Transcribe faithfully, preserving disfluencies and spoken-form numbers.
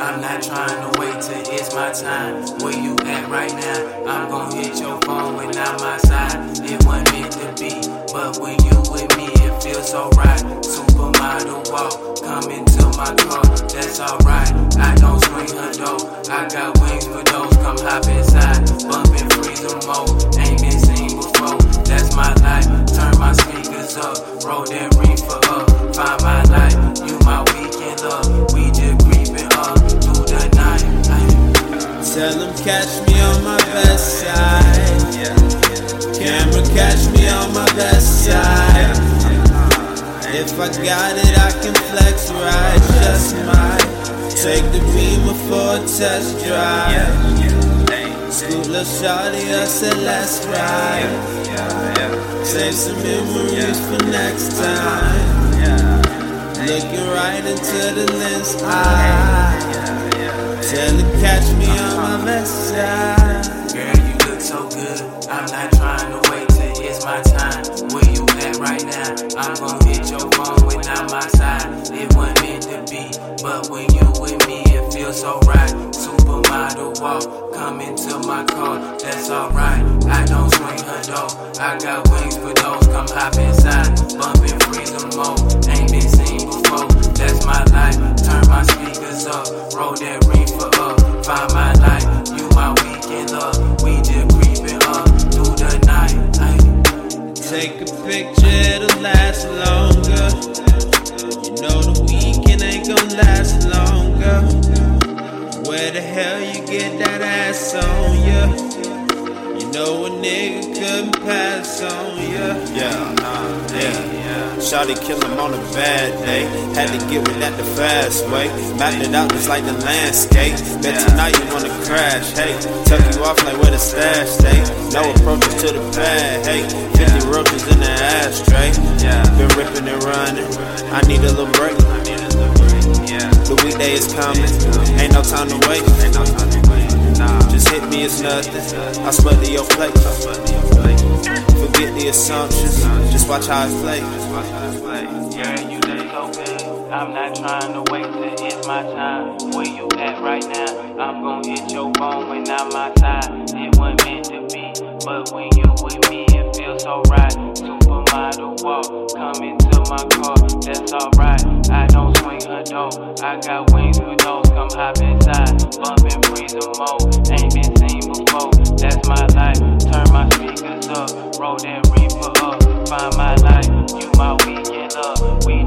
I'm not trying to wait till it's my time. Where you at right now? I'm gon' hit your phone when I'm outside. It wasn't meant to be, but when you with me, it feels so right. Supermodel walk, come into my car, that's alright. I don't swing her door, I got wings for those. Come hop inside, bumpin' freezer mode, ain't been seen before. That's my life. Turn my speakers up, roll that reefer up. Find my life, you my weekend love. We just creeping up through the night. Tell them catch me on my best side. Camera catch me on my best side. If I got it, I can flex right. Just might take the Beamer for a test drive. Scoot lil' shawty, I said let's ride. Save some memories for next time. Looking right into the lens eye. Tell her catch me on my best side. Girl, you look so good, I'm not trying to wait till it's my time. Where you at right now? I'm gon' hit your phone when I'm outside. It wasn't meant to be, but when you with me, it feels so right. Supermodel walk, come into my car, that's alright. I don't swing her door, I got wings for those. Come hop inside, bumpin' freezer mode, ain't been seen before. That's my life, turn my speakers up, roll that reefer up. Find my life, you my weekend love. We just creeping up through the night. Take a picture, it'll last longer. You know the weekend ain't gon' last longer. Where the hell you get that ass on ya? You know a nigga couldn't pass on ya. Yeah, nah, yeah. Shawty kill him on a bad day. Had to get with that the fast way. Mapped it out just like the landscape. Bet tonight you wanna crash, hey. Tuck you off like where the stash stay. No approaches to the pad, hey. fifty roaches in the ashtray. Been ripping and running. I need a little break. The weekday is coming. Ain't no time to wait. Just hit me, it's nothing. I smother your plate. Forget the assumptions. Just watch how it plays. Girl, you look so good, I'm not trying to wait till it's my time. Where you at right now? I'm gon' hit your phone when I'm outside. It wasn't meant to be, but when you with me, it feels so right. Supermodel walk, come into my car, that's alright. I don't swing her door, I got wings for those. Come hop inside, bumpin' freezer mode, ain't been seen before. That's my life, turn my speakers up, roll that reefer up. Find my life, you my weekend love. We